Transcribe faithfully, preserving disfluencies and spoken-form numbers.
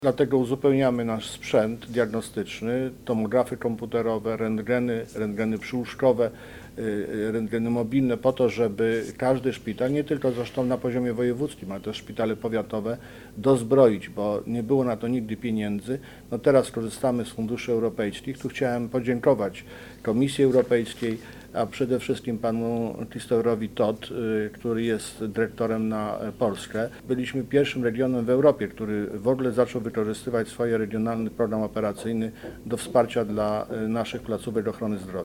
Dlatego uzupełniamy nasz sprzęt diagnostyczny, tomografy komputerowe, rentgeny, rentgeny przyłóżkowe, rentgeny mobilne po to, żeby każdy szpital, nie tylko zresztą na poziomie wojewódzkim, ale też szpitale powiatowe, dozbroić, bo nie było na to nigdy pieniędzy. No teraz korzystamy z funduszy europejskich. Tu chciałem podziękować Komisji Europejskiej, a przede wszystkim panu Christopherowi Todt, który jest dyrektorem na Polskę. Byliśmy pierwszym regionem w Europie, który w ogóle zaczął wykorzystywać swój regionalny program operacyjny do wsparcia dla naszych placówek ochrony zdrowia.